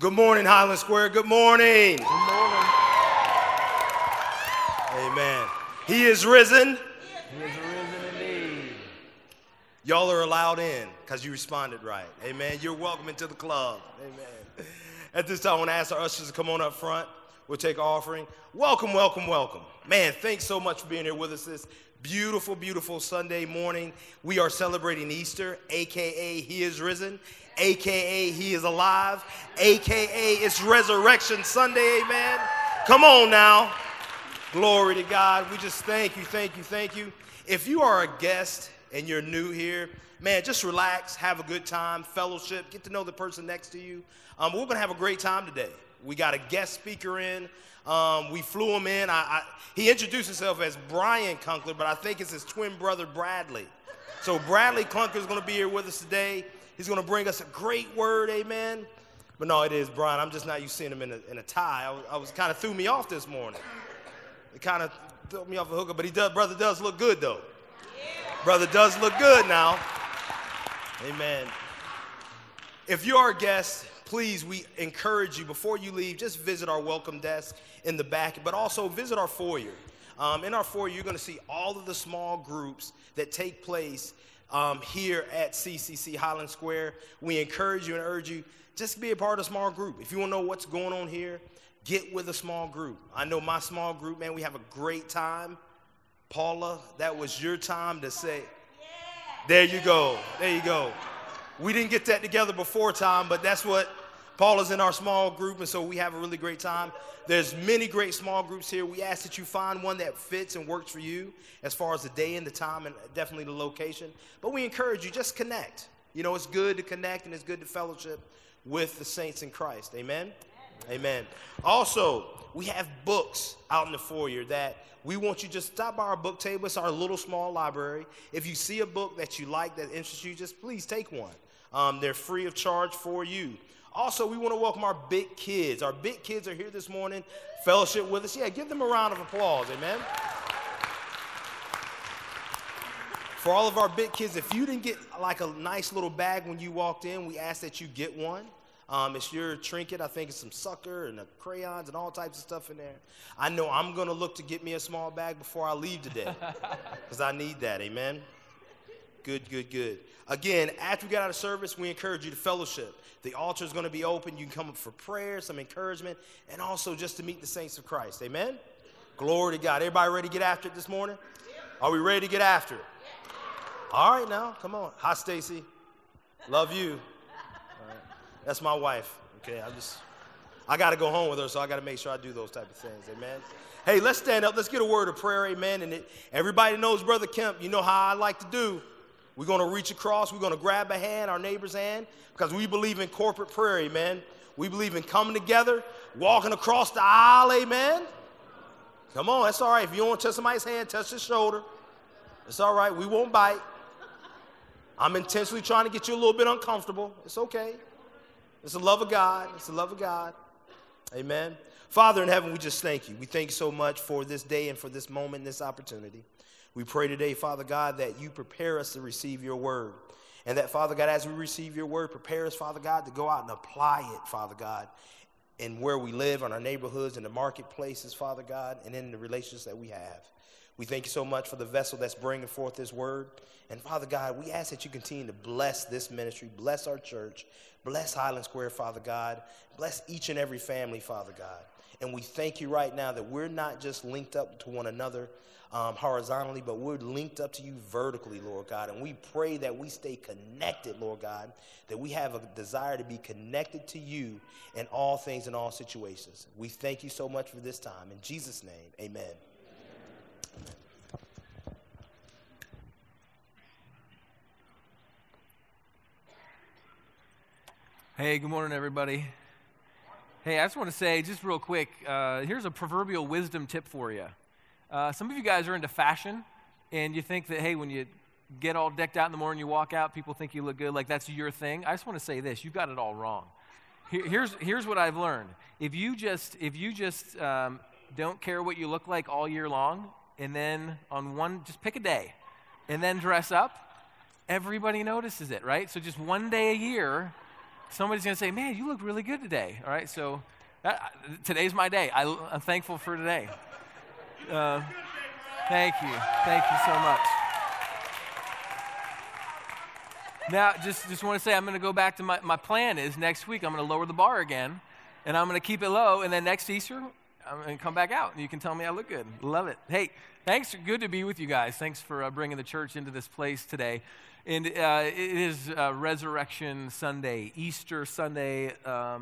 Good morning, Highland Square. Good morning. Good morning. Amen. He is risen. He is risen indeed. Y'all are allowed in because you responded right. Amen. You're welcome into the club. Amen. At this time, I want to ask our ushers to come on up front. We'll take our offering. Welcome, welcome, welcome. Man, thanks so much for being here with us this beautiful, beautiful Sunday morning. We are celebrating Easter, a.k.a. He is risen, a.k.a. He is alive, a.k.a. it's Resurrection Sunday, amen. Come on now. Glory to God. We just thank you. If you are a guest and you're new here, man, just relax, have a good time, fellowship, get to know the person next to you. We're going to have a great time today. We got a guest speaker in. We flew him in. He introduced himself as Brian Kunkler, but I think it's his twin brother, Bradley. So Bradley Kunkler is going to be here with us today. He's going to bring us a great word, amen. But no, it is Brian. I'm just not used to seeing him in a tie. I was kind of threw me off this morning. It kind of threw me off a hooker, but brother does look good, though. Brother does look good now. Amen. If you are a guest, please, we encourage you, before you leave, just visit our welcome desk in the back, but also visit our foyer. In our foyer, you're going to see all of the small groups that take place here at CCC Highland Square. We encourage you and urge you, just be a part of a small group. If you want to know what's going on here, get with a small group. I know my small group, man, we have a great time. Paula, that was your time to say, there you go. We didn't get that together before time, but that's what Paula's in our small group, and so we have a really great time. There's many great small groups here. We ask that you find one that fits and works for you as far as the day and the time and definitely the location. But we encourage you, just connect. You know, it's good to connect and it's good to fellowship with the saints in Christ. Amen? Amen. Also, we have books out in the foyer that we want you to just stop by our book table. It's our little small library. If you see a book that you like, that interests you, just please take one. They're free of charge for you. Also, we want to welcome our big kids. Our big kids are here this morning, fellowship with us. Yeah, give them a round of applause, amen. For all of our big kids, if you didn't get like a nice little bag when you walked in, we ask that you get one. It's your trinket. I think it's some sucker and the crayons and all types of stuff in there. I know I'm going to look to get me a small bag before I leave today because I need that, amen. Good. Again, after we get out of service, we encourage you to fellowship. The altar is going to be open. You can come up for prayer, some encouragement, and also just to meet the saints of Christ. Amen? Glory to God. Everybody ready to get after it this morning? Are we ready to get after it? All right, now, come on. Hi, Stacy. Love you. All right. That's my wife. Okay, I got to go home with her, so I got to make sure I do those type of things. Amen? Hey, let's stand up. Let's get a word of prayer. Amen? And everybody knows Brother Kemp. You know how I like to do. We're going to reach across. We're going to grab a hand, our neighbor's hand, because we believe in corporate prayer, amen. We believe in coming together, walking across the aisle, amen. Come on, that's all right. If you don't want to touch somebody's hand, touch his shoulder. It's all right. We won't bite. I'm intentionally trying to get you a little bit uncomfortable. It's okay. It's the love of God. It's the love of God. Amen. Father in heaven, we just thank you. We thank you so much for this day and for this moment, this opportunity. We pray today, Father God, that you prepare us to receive your word. And that, Father God, as we receive your word, prepare us, Father God, to go out and apply it, Father God, in where we live, in our neighborhoods, in the marketplaces, Father God, and in the relationships that we have. We thank you so much for the vessel that's bringing forth this word. And, Father God, we ask that you continue to bless this ministry, bless our church, bless Highland Square, Father God, bless each and every family, Father God. And we thank you right now that we're not just linked up to one another horizontally, but we're linked up to you vertically, Lord God. And we pray that we stay connected, Lord God, that we have a desire to be connected to you in all things, in all situations. We thank you so much for this time. In Jesus' name, amen. Hey, good morning, everybody. Hey, I just want to say, just real quick, here's a proverbial wisdom tip for you. Some of you guys are into fashion, and you think that, hey, when you get all decked out in the morning, you walk out, people think you look good, like that's your thing. I just want to say this, you've got it all wrong. Here's what I've learned. If you just don't care what you look like all year long, and then just pick a day, and then dress up, everybody notices it, right? So just one day a year, Somebody's going to say, man, you look really good today. All right, so today's my day. I'm thankful for today. Thank you. Thank you so much. Now, just want to say, I'm going to go back to my plan is next week I'm going to lower the bar again, and I'm going to keep it low, and then next Easter, I'm going to come back out, and you can tell me I look good. Love it. Hey, thanks. Good to be with you guys. Thanks for bringing the church into this place today. And it is Resurrection Sunday, Easter Sunday.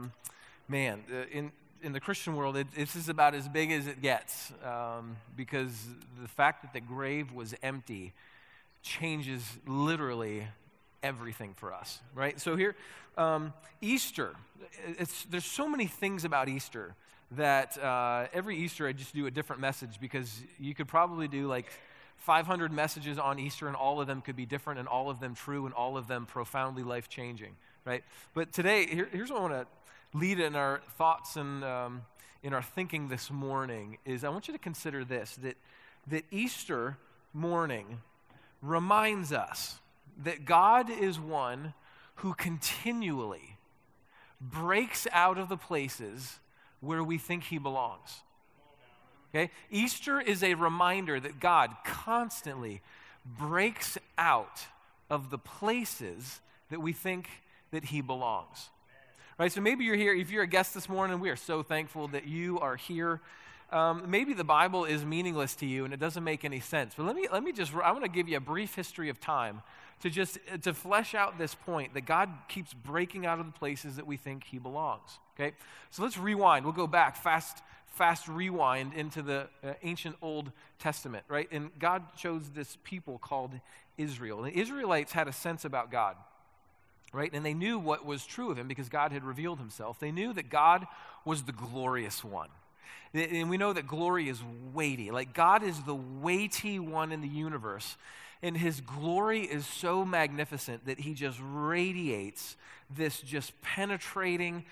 In the Christian world, this is about as big as it gets because the fact that the grave was empty changes literally everything for us, right? So here, Easter, there's so many things about Easter that every Easter I just do a different message because you could probably do like 500 messages on Easter, and all of them could be different, and all of them true, and all of them profoundly life-changing, right? But today, here's what I want to lead in our thoughts and in our thinking this morning is I want you to consider this, that Easter morning reminds us that God is one who continually breaks out of the places where we think he belongs. Okay? Easter is a reminder that God constantly breaks out of the places that we think that he belongs. Right? So maybe you're here, if you're a guest this morning, we are so thankful that you are here. Maybe the Bible is meaningless to you and it doesn't make any sense. But I want to give you a brief history of time to flesh out this point that God keeps breaking out of the places that we think he belongs. Okay? So let's rewind. We'll go back fast rewind into the ancient Old Testament, right? And God chose this people called Israel. The Israelites had a sense about God, right? And they knew what was true of him because God had revealed himself. They knew that God was the glorious one. And we know that glory is weighty. Like God is the weighty one in the universe. And his glory is so magnificent that he just radiates this just penetrating,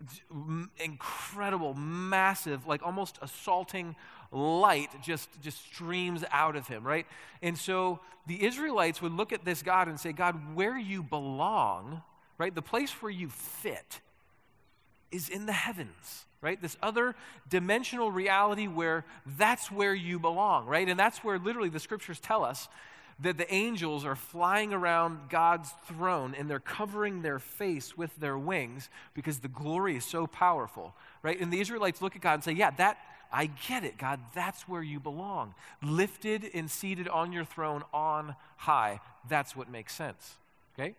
incredible, massive, like almost assaulting light just streams out of him, right? And so the Israelites would look at this God and say, God, where you belong, right? The place where you fit is in the heavens, right? This other dimensional reality where that's where you belong, right? And that's where literally the scriptures tell us that the angels are flying around God's throne and they're covering their face with their wings because the glory is so powerful, right? And the Israelites look at God and say, yeah, I get it, God, that's where you belong. Lifted and seated on your throne on high. That's what makes sense, okay?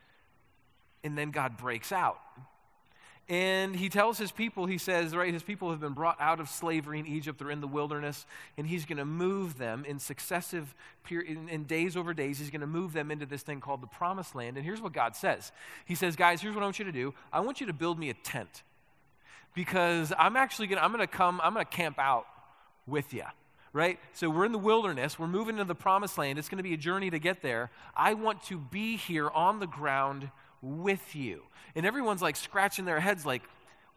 And then God breaks out. And he tells his people, he says, right, his people have been brought out of slavery in Egypt. They're in the wilderness, and he's going to move them in successive in days over days. He's going to move them into this thing called the Promised Land. And here's what God says. He says, guys, here's what I want you to do. I want you to build me a tent because I'm going to camp out with you. Right? So we're in the wilderness. We're moving into the Promised Land. It's going to be a journey to get there. I want to be here on the ground with you. And everyone's like scratching their heads like,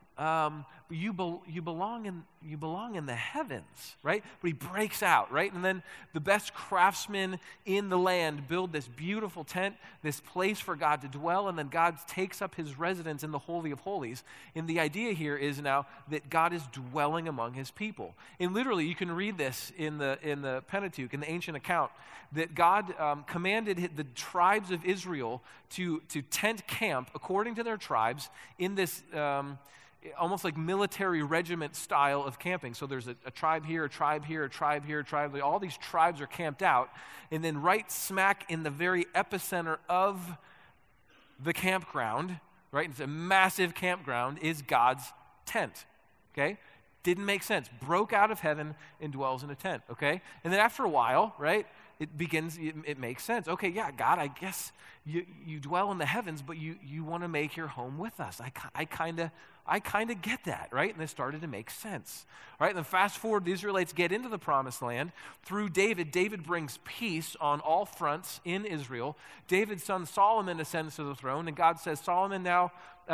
you belong in the heavens, right? But he breaks out, right? And then the best craftsmen in the land build this beautiful tent, this place for God to dwell, and then God takes up his residence in the Holy of Holies. And the idea here is now that God is dwelling among his people. And literally, you can read this in the Pentateuch, in the ancient account, that God commanded the tribes of Israel to tent camp according to their tribes in this almost like military regiment style of camping. So there's a tribe here, a tribe here, a tribe here, a tribe there. All these tribes are camped out. And then right smack in the very epicenter of the campground, right? It's a massive campground, is God's tent, okay? Didn't make sense. Broke out of heaven and dwells in a tent, okay? And then after a while, right, it makes sense. Okay, yeah, God, I guess you dwell in the heavens, but you want to make your home with us. I kind of get that, right? And it started to make sense, right? And then fast forward, the Israelites get into the Promised Land through David. David brings peace on all fronts in Israel. David's son Solomon ascends to the throne, and God says, Solomon, now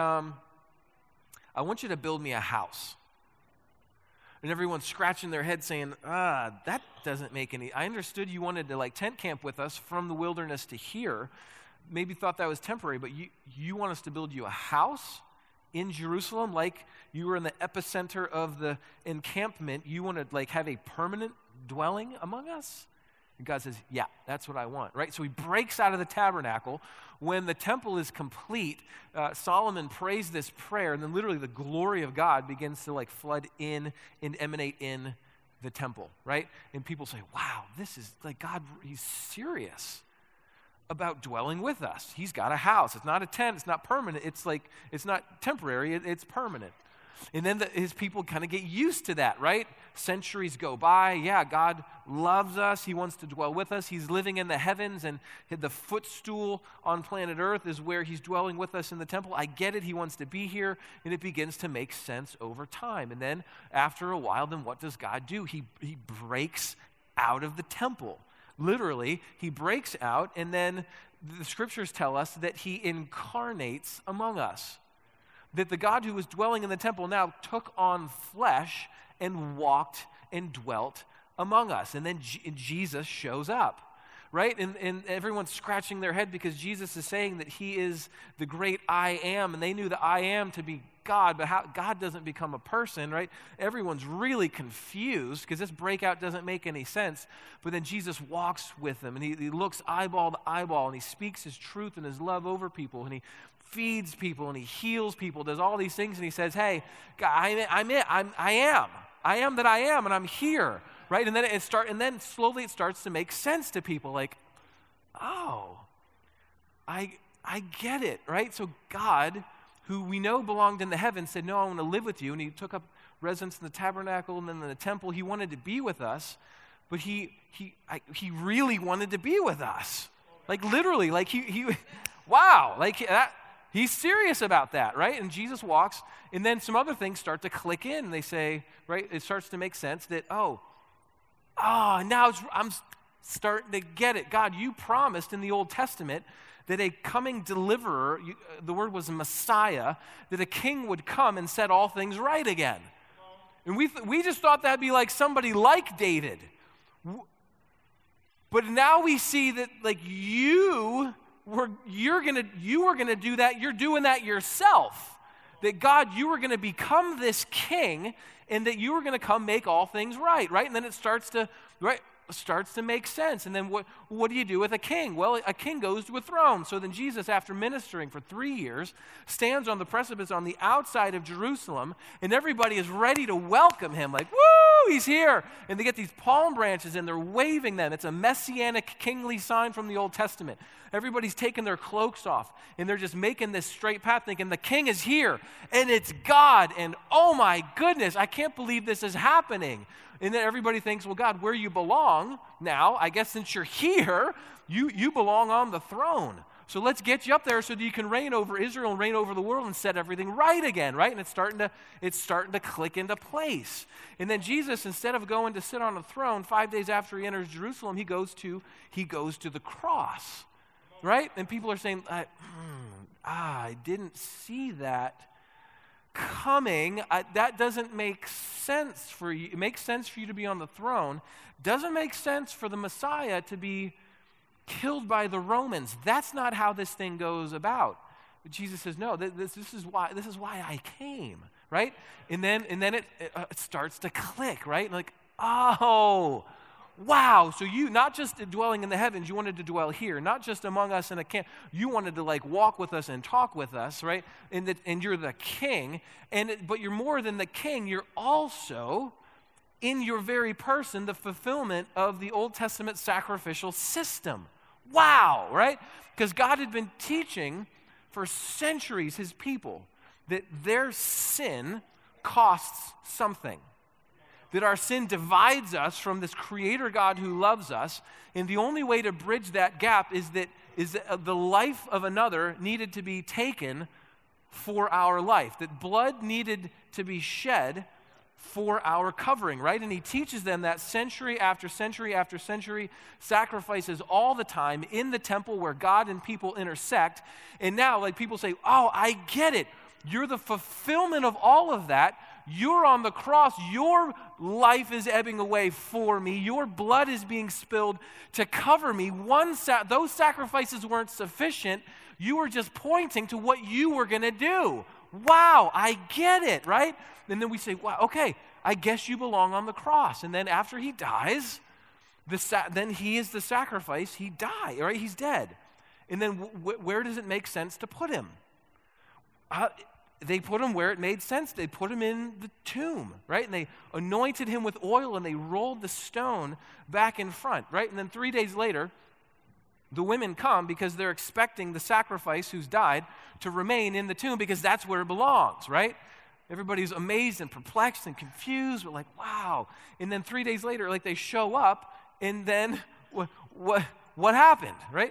I want you to build me a house. And everyone's scratching their head saying, that doesn't make any, I understood you wanted to like tent camp with us from the wilderness to here, maybe thought that was temporary, but you want us to build you a house in Jerusalem, like you were in the epicenter of the encampment. You want to like have a permanent dwelling among us? And God says, yeah, that's what I want, right? So he breaks out of the tabernacle. When the temple is complete, Solomon prays this prayer, and then literally the glory of God begins to like flood in and emanate in the temple, right? And people say, wow, this is like God, he's serious about dwelling with us. He's got a house. It's not a tent. It's not permanent. It's like, it's not temporary. It's permanent. And then his people kind of get used to that, right? Centuries go by. Yeah, God loves us. He wants to dwell with us. He's living in the heavens, and the footstool on planet Earth is where he's dwelling with us in the temple. I get it. He wants to be here, and it begins to make sense over time. And then after a while, then what does God do? He breaks out of the temple. Literally, he breaks out, and then the scriptures tell us that he incarnates among us. That the God who was dwelling in the temple now took on flesh and walked and dwelt among us. And then Jesus shows up, right? And everyone's scratching their head because Jesus is saying that he is the great I am, and they knew the I am to be God, but how God doesn't become a person, right? Everyone's really confused because this breakout doesn't make any sense. But then Jesus walks with them, and he looks eyeball to eyeball, and he speaks his truth and his love over people, and he feeds people, and he heals people, does all these things, and he says, hey, God, I am that I am, and I'm here, right? And then slowly it starts to make sense to people, like, oh, I get it, right? So God, who we know belonged in the heavens, said, no, I want to live with you. And he took up residence in the tabernacle and then in the temple. He wanted to be with us, but he really wanted to be with us. Like literally, like wow, like that, he's serious about that, right? And Jesus walks, and then some other things start to click in. And they say, right, it starts to make sense that, now I'm starting to get it. God, you promised in the Old Testament that a coming deliverer, the word was Messiah, that a king would come and set all things right again. And we just thought that'd be like somebody like David. But now we see that like you were gonna do that. You're doing that yourself. That God, you were gonna become this king, and that you were gonna come make all things right, right? And then it starts to make sense. And then what do you do with a king? Well, a king goes to a throne. So then Jesus, after ministering for 3 years, stands on the precipice on the outside of Jerusalem, and everybody is ready to welcome him. Like, woo, he's here. And they get these palm branches, and they're waving them. It's a messianic kingly sign from the Old Testament. Everybody's taking their cloaks off, and they're just making this straight path, thinking the king is here, and it's God. And oh my goodness, I can't believe this is happening. And then everybody thinks, well, God, where you belong now, I guess since you're here, you belong on the throne. So let's get you up there so that you can reign over Israel and reign over the world and set everything right again, right? And it's starting to click into place. And then Jesus, instead of going to sit on a throne, 5 days after he enters Jerusalem, he goes to the cross, right? And people are saying, I didn't see that coming. That doesn't make sense for you. It makes sense for you to be on the throne. Doesn't make sense for the Messiah to be killed by the Romans. That's not how this thing goes about. But Jesus says, no, this is why I came, right? And then it starts to click, right? Like, oh, wow. So you, not just dwelling in the heavens, you wanted to dwell here, not just among us in a camp. You wanted to like walk with us and talk with us, right? And you're the king. But you're more than the king. You're also, in your very person, the fulfillment of the Old Testament sacrificial system. Wow, right? Because God had been teaching for centuries his people that their sin costs something. That our sin divides us from this creator God who loves us, and the only way to bridge that gap is that the life of another needed to be taken for our life, that blood needed to be shed for our covering, right? And he teaches them that century after century after century, sacrifices all the time in the temple where God and people intersect. And now, like people say, oh, I get it. You're the fulfillment of all of that. You're on the cross. Your life is ebbing away for me. Your blood is being spilled to cover me. Those sacrifices weren't sufficient. You were just pointing to what you were going to do. Wow, I get it, right? And then we say, wow, okay, I guess you belong on the cross. And then after he dies, then he is the sacrifice. He died, right? He's dead. And then where does it make sense to put him? They put him where it made sense. They put him in the tomb, right? And they anointed him with oil and they rolled the stone back in front, right? And then 3 days later, the women come because they're expecting the sacrifice who's died to remain in the tomb because that's where it belongs, right? Everybody's amazed and perplexed and confused. We're like, wow. And then 3 days later, like they show up, and then what happened, right?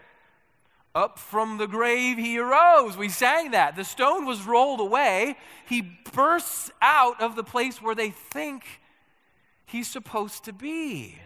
Up from the grave he arose. We sang that. The stone was rolled away. He bursts out of the place where they think he's supposed to be.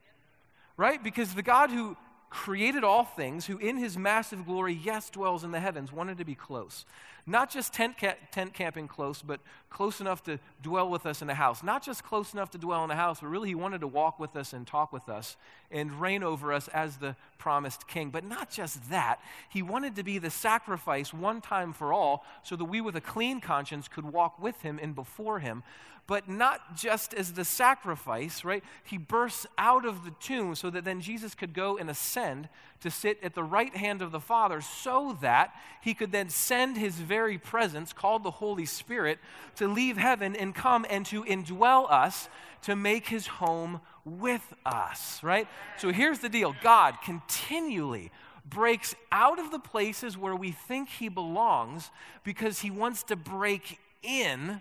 Right? Because the God who created all things, who in his massive glory, yes, dwells in the heavens, wanted to be close. Not just tent camping close, but close enough to dwell with us in a house. Not just close enough to dwell in a house, but really he wanted to walk with us and talk with us and reign over us as the promised king. But not just that. He wanted to be the sacrifice one time for all so that we with a clean conscience could walk with him and before him. But not just as the sacrifice, right? He bursts out of the tomb so that then Jesus could go and ascend to sit at the right hand of the Father so that he could then send his very presence, called the Holy Spirit, to leave heaven and come and to indwell us, to make his home with us, right? So here's the deal. God continually breaks out of the places where we think he belongs because he wants to break in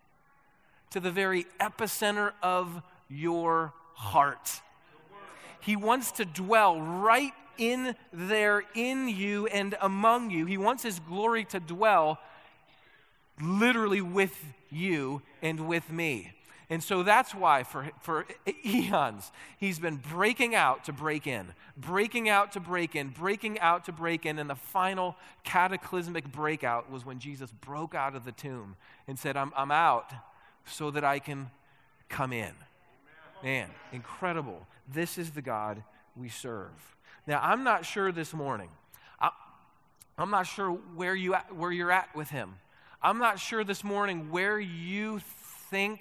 to the very epicenter of your heart. He wants to dwell right in there, in you and among you. He wants his glory to dwell literally with you and with me. And so that's why for eons, he's been breaking out to break in, breaking out to break in, breaking out to break in. And the final cataclysmic breakout was when Jesus broke out of the tomb and said, I'm out so that I can come in. Man, incredible. This is the God we serve. Now, I'm not sure this morning. I'm not sure where you're at with him. I'm not sure this morning where you think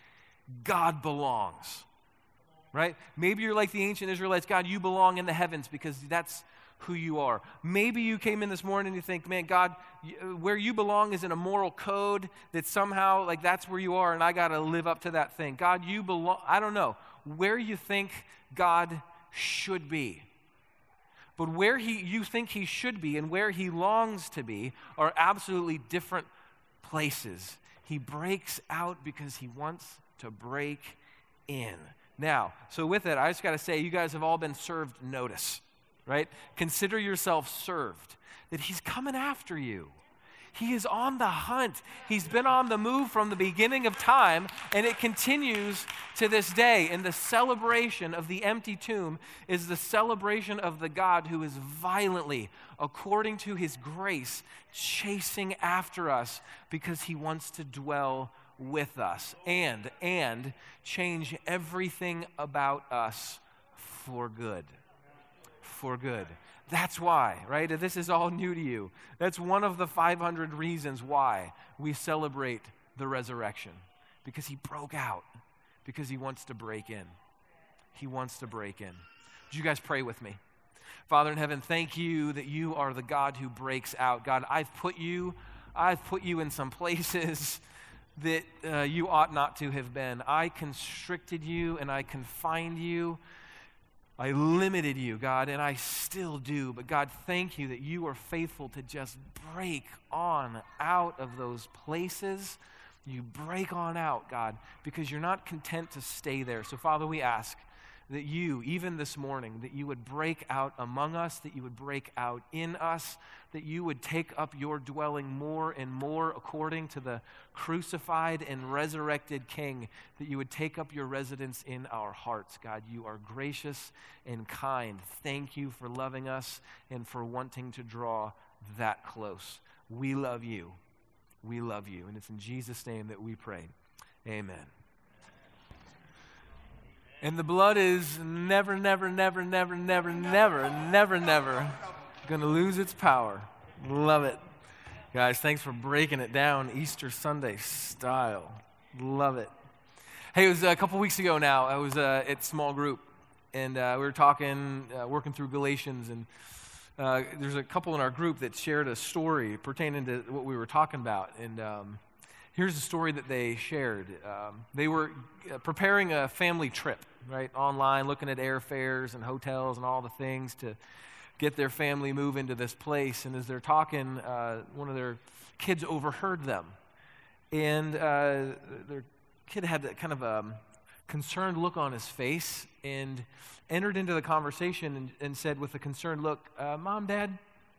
God belongs. Right? Maybe you're like the ancient Israelites. God, you belong in the heavens because that's who you are. Maybe you came in this morning and you think, man, God, where you belong is in a moral code that somehow, like, that's where you are and I got to live up to that thing. God, you belong, I don't know, where you think God should be. But where you think he should be and where he longs to be are absolutely different places. He breaks out because he wants to break in. Now, so with it, I just got to say, you guys have all been served notice. Right? Consider yourself served, that he's coming after you. He is on the hunt. He's been on the move from the beginning of time, and it continues to this day. And the celebration of the empty tomb is the celebration of the God who is violently, according to his grace, chasing after us because he wants to dwell with us and change everything about us for good. For good. That's why, right? If this is all new to you, that's one of the 500 reasons why we celebrate the resurrection. Because he broke out. Because he wants to break in. He wants to break in. Would you guys pray with me? Father in heaven, thank you that you are the God who breaks out. God, I've put you in some places that you ought not to have been. I constricted you and I confined you. I limited you, God, and I still do. But God, thank you that you are faithful to just break on out of those places. You break on out, God, because you're not content to stay there. So, Father, we ask that you, even this morning, that you would break out among us, that you would break out in us, that you would take up your dwelling more and more according to the crucified and resurrected King, that you would take up your residence in our hearts. God, you are gracious and kind. Thank you for loving us and for wanting to draw that close. We love you. We love you. And it's in Jesus' name that we pray. Amen. And the blood is never, never, never, never, never, never, never, never going to lose its power. Love it. Guys, thanks for breaking it down Easter Sunday style. Love it. Hey, it was a couple weeks ago now. I was at small group, and we were talking, working through Galatians, and there's a couple in our group that shared a story pertaining to what we were talking about. And here's the story that they shared. They were preparing a family trip, right, online, looking at airfares and hotels and all the things to get their family move into this place. And as they're talking, one of their kids overheard them. And their kid had kind of a concerned look on his face and entered into the conversation and said with a concerned look, Mom, Dad,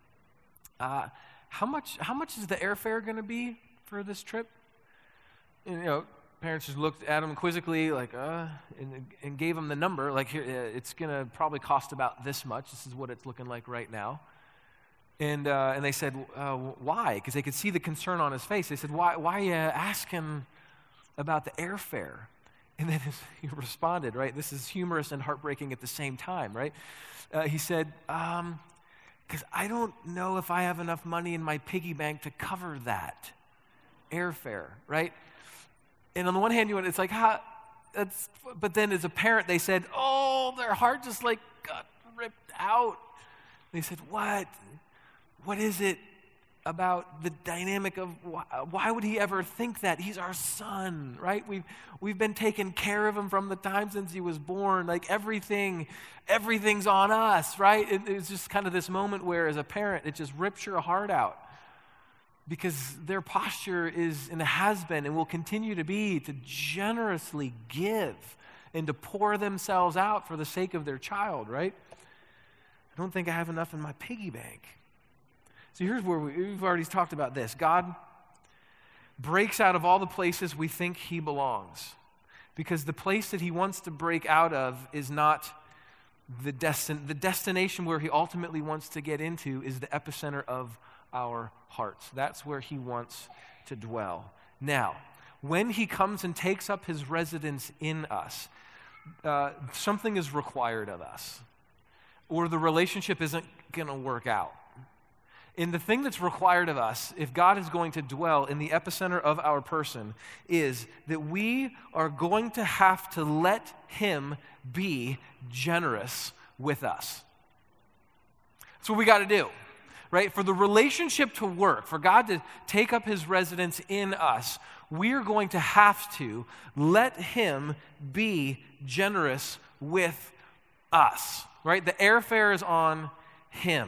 how much is the airfare going to be for this trip? And, parents just looked at him quizzically, like, and gave him the number. Like, here, it's going to probably cost about this much. This is what it's looking like right now. And they said, why? Because they could see the concern on his face. They said, why are you asking about the airfare? And then he responded, right? This is humorous and heartbreaking at the same time, right? He said, because I don't know if I have enough money in my piggy bank to cover that airfare, right? And on the one hand, it's like, but then as a parent, they said, oh, their heart just like got ripped out. They said, what? What is it about the dynamic of why would he ever think that? He's our son, right? We've been taking care of him from the time since he was born. Like everything's on us, right? It's just kind of this moment where as a parent, it just rips your heart out. Because their posture is and has been and will continue to be to generously give and to pour themselves out for the sake of their child, right? I don't think I have enough in my piggy bank. So here's where we've already talked about this. God breaks out of all the places we think he belongs. Because the place that he wants to break out of is not the destination where he ultimately wants to get into is the epicenter of our hearts. That's where he wants to dwell. Now, when he comes and takes up his residence in us, something is required of us, or the relationship isn't going to work out. And the thing that's required of us, if God is going to dwell in the epicenter of our person, is that we are going to have to let him be generous with us. That's what we got to do. Right? For the relationship to work, for God to take up his residence in us, we're going to have to let him be generous with us. Right? The airfare is on him.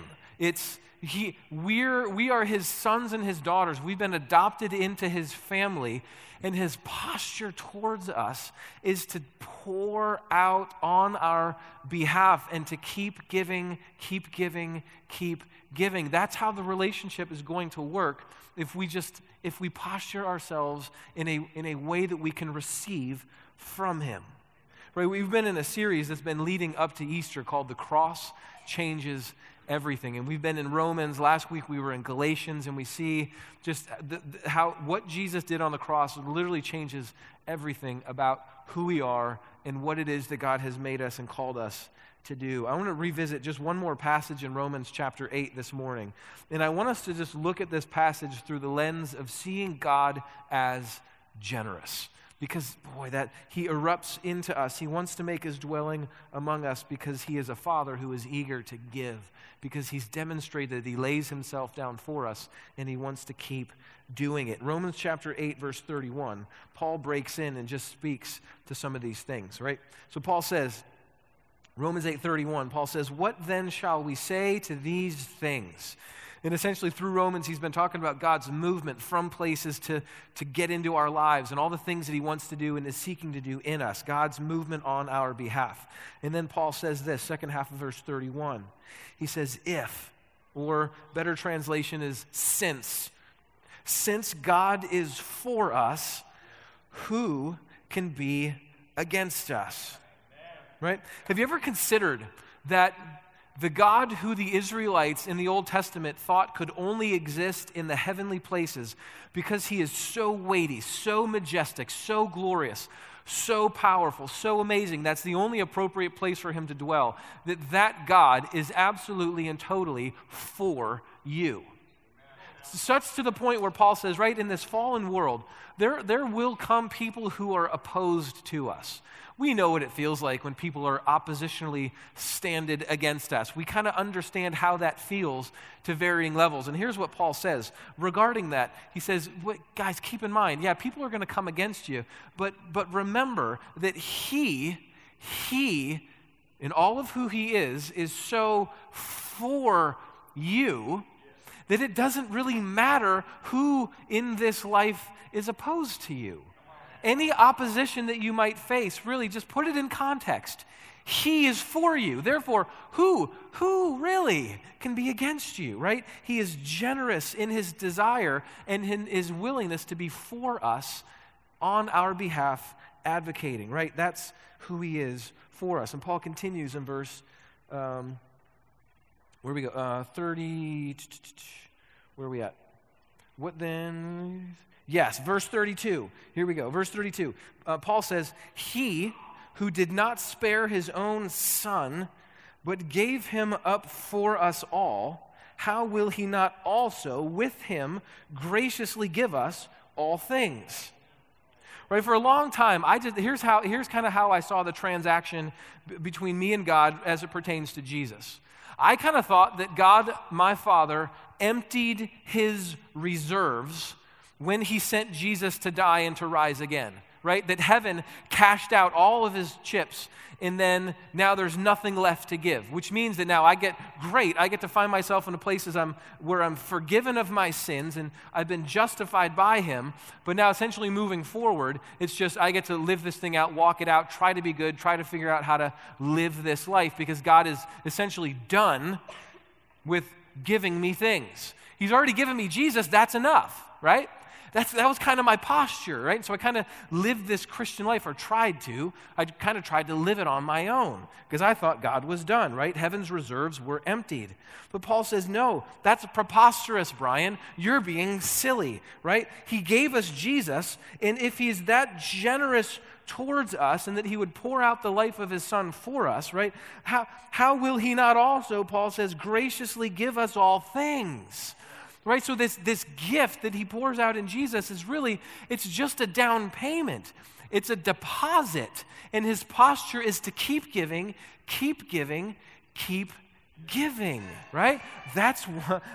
We are his sons and his daughters. We've been adopted into his family, and his posture towards us is to pour out on our behalf and to keep giving, keep giving, keep giving. That's how the relationship is going to work if we posture ourselves in a way that we can receive from him. Right? We've been in a series that's been leading up to Easter called The Cross Changes Everything. And we've been in Romans. Last week we were in Galatians, and we see just how what Jesus did on the cross literally changes everything about who we are and what it is that God has made us and called us to do. I want to revisit just one more passage in Romans chapter 8 this morning. And I want us to just look at this passage through the lens of seeing God as generous. Because, boy, that he erupts into us. He wants to make his dwelling among us because he is a father who is eager to give. Because he's demonstrated that he lays himself down for us and he wants to keep doing it. Romans chapter 8, verse 31, Paul breaks in and just speaks to some of these things, right? So Paul says, Romans 8:31, Paul says, "What then shall we say to these things?" And essentially through Romans, he's been talking about God's movement from places to get into our lives and all the things that he wants to do and is seeking to do in us, God's movement on our behalf. And then Paul says this, second half of verse 31. He says, if, or better translation is since God is for us, who can be against us? Right? Have you ever considered that The God who the Israelites in the Old Testament thought could only exist in the heavenly places because he is so weighty, so majestic, so glorious, so powerful, so amazing, that's the only appropriate place for him to dwell, that God is absolutely and totally for you. Such to the point where Paul says, right, in this fallen world, there will come people who are opposed to us. We know what it feels like when people are oppositionally standed against us. We kind of understand how that feels to varying levels. And here's what Paul says regarding that. He says, guys, keep in mind, yeah, people are going to come against you, but remember that he, in all of who he is so for you that it doesn't really matter who in this life is opposed to you. Any opposition that you might face, really just put it in context. He is for you. Therefore, who really can be against you, right? He is generous in his desire and in his willingness to be for us on our behalf, advocating, right? That's who he is for us. And Paul continues in verse, where we go? 30, where are we at? What then? Yes, verse 32. Here we go. Verse 32. Paul says, he who did not spare his own son, but gave him up for us all, how will he not also with him graciously give us all things? Right, for a long time, here's kind of how I saw the transaction between me and God as it pertains to Jesus. I kind of thought that God, my Father, emptied his reserves when he sent Jesus to die and to rise again, right? That heaven cashed out all of his chips, and then now there's nothing left to give, which means that now I get to find myself in a place where I'm forgiven of my sins, and I've been justified by him, but now essentially moving forward, it's just I get to live this thing out, walk it out, try to be good, try to figure out how to live this life, because God is essentially done with giving me things. He's already given me Jesus, that's enough, right? That was kind of my posture, right? So I kind of lived this Christian life, or tried to. I kind of tried to live it on my own because I thought God was done, right? Heaven's reserves were emptied. But Paul says, no, that's preposterous, Brian. You're being silly, right? He gave us Jesus, and if he's that generous towards us and that he would pour out the life of his son for us, right? How will he not also, Paul says, graciously give us all things? Right, so this gift that he pours out in Jesus is really, it's just a down payment. It's a deposit. And his posture is to keep giving, keep giving, keep giving, right? That's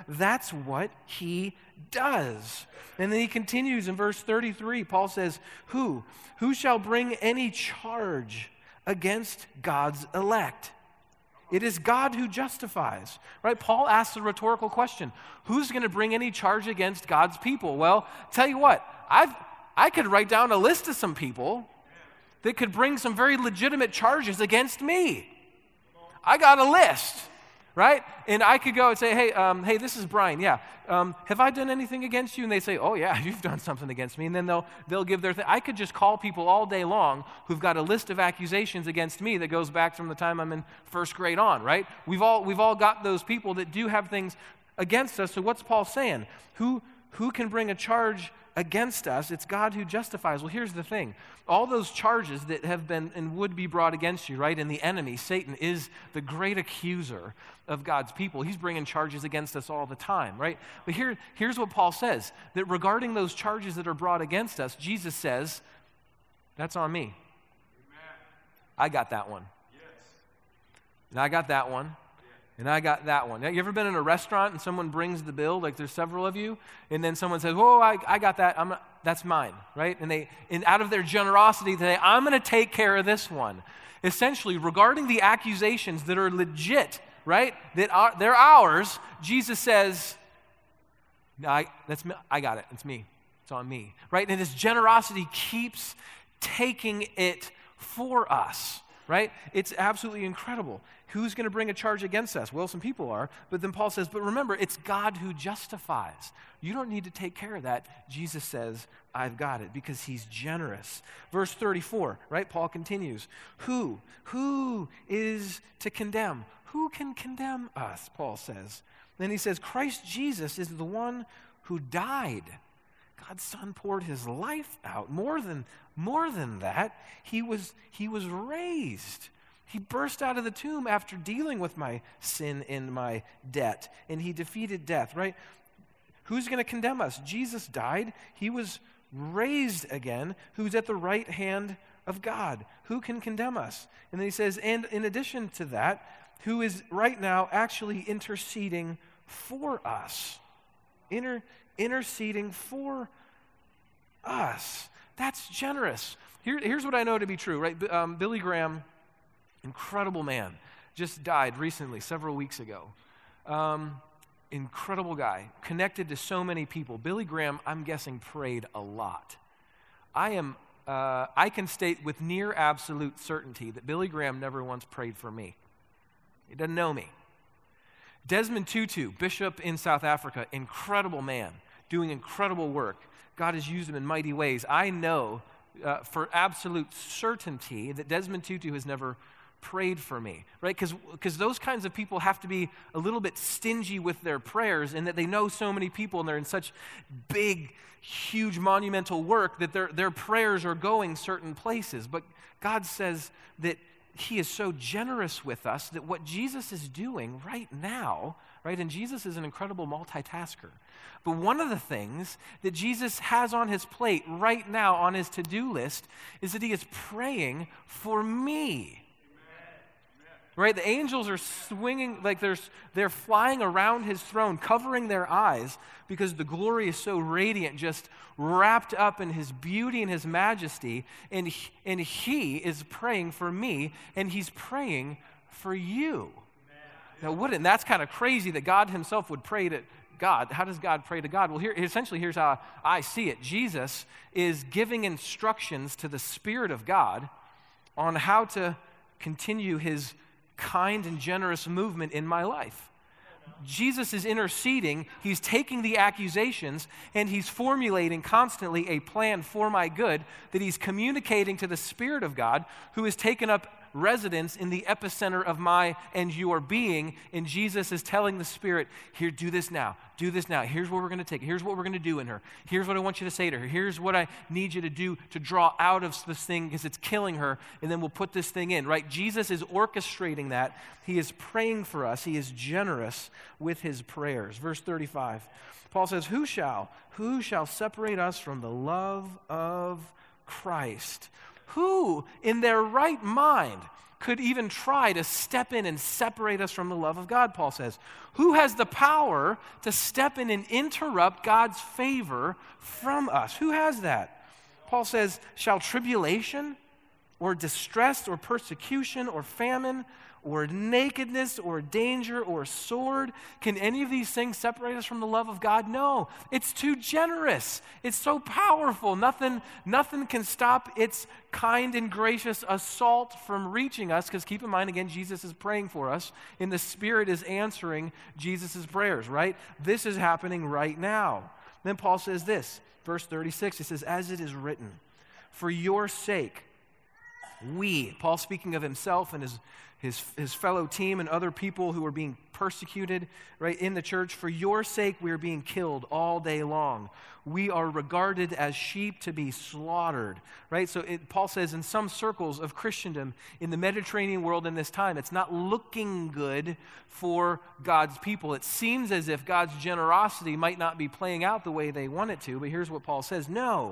what he does. And then he continues in verse 33. Paul says, Who shall bring any charge against God's elect? It is God who justifies, right? Paul asks a rhetorical question. Who's going to bring any charge against God's people? Well, tell you what, I could write down a list of some people that could bring some very legitimate charges against me. I got a list, right? And I could go and say, hey, this is Brian. Yeah, have I done anything against you? And they say, oh yeah, you've done something against me. And then they'll give their thing. I could just call people all day long who've got a list of accusations against me that goes back from the time I'm in first grade on, right? We've all got those people that do have things against us. So what's Paul saying? Who can bring a charge against us? It's God who justifies. Well, here's the thing. All those charges that have been and would be brought against you, right? And the enemy, Satan, is the great accuser of God's people. He's bringing charges against us all the time, right? But here's what Paul says, that regarding those charges that are brought against us, Jesus says, that's on me. Amen. I got that one. Yes. And I got that one. And I got that one. Now, you ever been in a restaurant and someone brings the bill, like there's several of you, and then someone says, whoa, I got that, that's mine, right? And out of their generosity, they say, I'm going to take care of this one. Essentially, regarding the accusations that are legit, right, they're ours, Jesus says, no, I got it, it's me, it's on me, right? And his generosity keeps taking it for us. Right? It's absolutely incredible. Who's going to bring a charge against us? Well, some people are. But then Paul says, but remember, it's God who justifies. You don't need to take care of that. Jesus says, I've got it because he's generous. Verse 34, right? Paul continues. Who is to condemn? Who can condemn us, Paul says. Then he says, Christ Jesus is the one who died. God's Son poured his life out. More than that, he was raised. He burst out of the tomb after dealing with my sin and my debt, and he defeated death, right? Who's going to condemn us? Jesus died. He was raised again, who's at the right hand of God. Who can condemn us? And then he says, and in addition to that, who is right now actually interceding for us. Interceding for us. That's generous. Here's what I know to be true, right? Billy Graham, incredible man, just died recently, several weeks ago. Incredible guy, connected to so many people. Billy Graham, I'm guessing, prayed a lot. I can state with near absolute certainty that Billy Graham never once prayed for me. He doesn't know me. Desmond Tutu, bishop in South Africa, incredible man, doing incredible work. God has used him in mighty ways. I know for absolute certainty that Desmond Tutu has never prayed for me, right? Because those kinds of people have to be a little bit stingy with their prayers, in that they know so many people and they're in such big, huge, monumental work that their prayers are going certain places. But God says that he is so generous with us that what Jesus is doing right now, right? And Jesus is an incredible multitasker. But one of the things that Jesus has on his plate right now, on his to-do list, is that he is praying for me. Right? The angels are swinging, like they're flying around his throne, covering their eyes, because the glory is so radiant, just wrapped up in his beauty and his majesty. And he is praying for me, and he's praying for you. Now, that's kind of crazy that God himself would pray to God. How does God pray to God? Well, here's how I see it. Jesus is giving instructions to the Spirit of God on how to continue his kind and generous movement in my life. Jesus is interceding. He's taking the accusations and he's formulating constantly a plan for my good that he's communicating to the Spirit of God, who has taken up residence in the epicenter of my and your being. And Jesus is telling the Spirit, here, do this now. Here's where we're going to take it. Here's what we're going to do in her. Here's what I want you to say to her. Here's what I need you to do to draw out of this thing because it's killing her, and then we'll put this thing in, right? Jesus is orchestrating that. He is praying for us. He is generous with his prayers. Verse 35, Paul says, who shall separate us from the love of Christ? Who in their right mind could even try to step in and separate us from the love of God, Paul says? Who has the power to step in and interrupt God's favor from us? Who has that? Paul says, shall tribulation or distress or persecution or famine or nakedness or danger or sword, can any of these things separate us from the love of God? No, it's too generous. It's so powerful. Nothing can stop its kind and gracious assault from reaching us, because keep in mind, again, Jesus is praying for us, and the Spirit is answering Jesus' prayers, right? This is happening right now. Then Paul says this, verse 36, he says, as it is written, for your sake, Paul speaking of himself and his fellow team and other people who are being persecuted, right, in the church, for your sake we are being killed all day long. We are regarded as sheep to be slaughtered, right? So Paul says in some circles of Christendom in the Mediterranean world in this time, it's not looking good for God's people. It seems as if God's generosity might not be playing out the way they want it to, but here's what Paul says. No.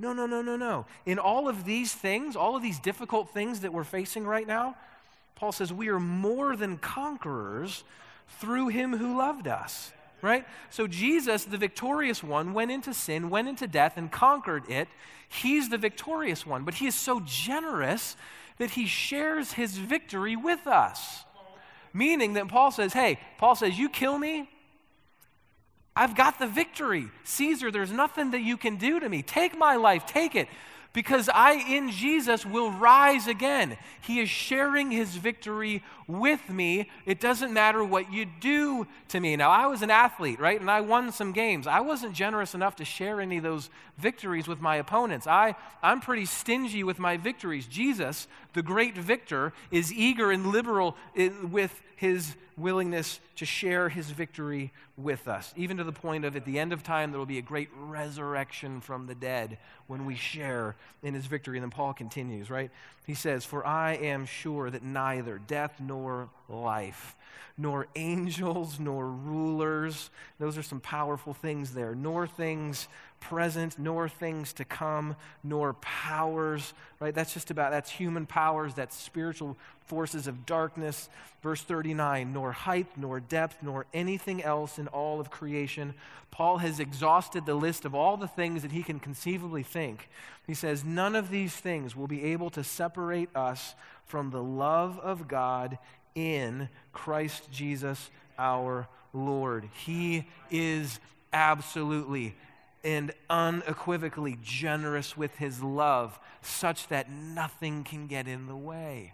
In all of these things, all of these difficult things that we're facing right now, Paul says we are more than conquerors through him who loved us, right? So Jesus, the victorious one, went into sin, went into death, and conquered it. He's the victorious one, but he is so generous that he shares his victory with us. Meaning that Paul says, you kill me, I've got the victory. Caesar, there's nothing that you can do to me. Take my life, take it. Because I, in Jesus, will rise again. He is sharing his victory with me. It doesn't matter what you do to me. Now, I was an athlete, right? And I won some games. I wasn't generous enough to share any of those victories with my opponents. I'm pretty stingy with my victories. Jesus, the great victor, is eager and liberal with his willingness to share his victory with us, even to the point of at the end of time there will be a great resurrection from the dead when we share in his victory. And then Paul continues, right? He says, "For I am sure that neither death nor life, nor angels, nor rulers," those are some powerful things there, "nor things present, nor things to come, nor powers," right? That's human powers, that's spiritual forces of darkness. Verse 39, "nor height, nor depth, nor anything else in all of creation." Paul has exhausted the list of all the things that he can conceivably think. He says, none of these things will be able to separate us from the love of God in Christ Jesus our Lord. He is absolutely and unequivocally generous with his love, such that nothing can get in the way.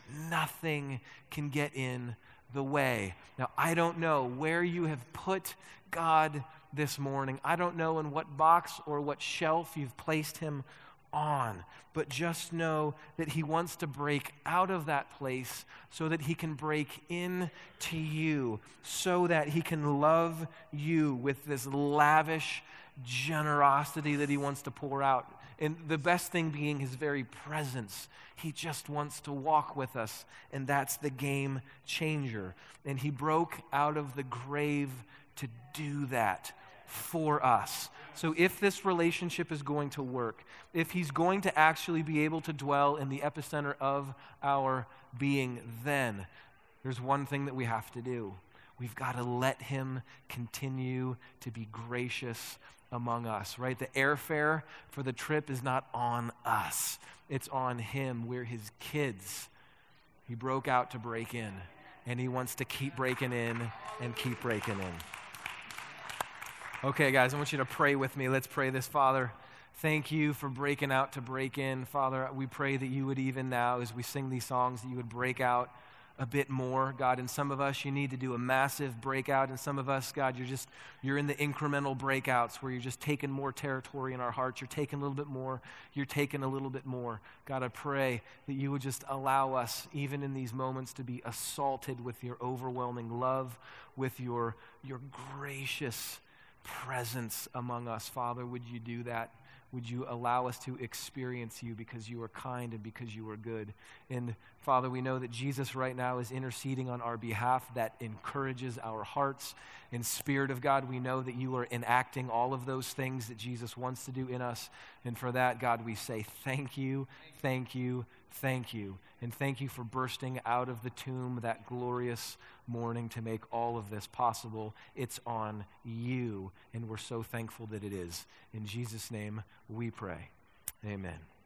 Nothing can get in the way. Now, I don't know where you have put God this morning. I don't know in what box or what shelf you've placed him on, but just know that he wants to break out of that place so that he can break into you, so that he can love you with this lavish generosity that he wants to pour out. And the best thing being his very presence. He just wants to walk with us, and that's the game changer. And he broke out of the grave to do that for us. So if this relationship is going to work, if he's going to actually be able to dwell in the epicenter of our being, then there's one thing that we have to do. We've got to let him continue to be gracious among us, right? The airfare for the trip is not on us. It's on him. We're his kids. He broke out to break in, and he wants to keep breaking in and keep breaking in. Okay, guys, I want you to pray with me. Let's pray this. Father, thank you for breaking out to break in. Father, we pray that you would even now, as we sing these songs, that you would break out a bit more. God, in some of us, you need to do a massive breakout. In some of us, God, you're in the incremental breakouts where you're just taking more territory in our hearts. You're taking a little bit more. You're taking a little bit more. God, I pray that you would just allow us, even in these moments, to be assaulted with your overwhelming love, with your gracious presence among us. Father, would you do that? Would you allow us to experience you because you are kind and because you are good? And Father, we know that Jesus right now is interceding on our behalf. That encourages our hearts. In Spirit of God, we know that you are enacting all of those things that Jesus wants to do in us. And for that, God, we say thank you, thank you, thank you. And thank you for bursting out of the tomb that glorious morning to make all of this possible. It's on you, and we're so thankful that it is. In Jesus' name we pray. Amen.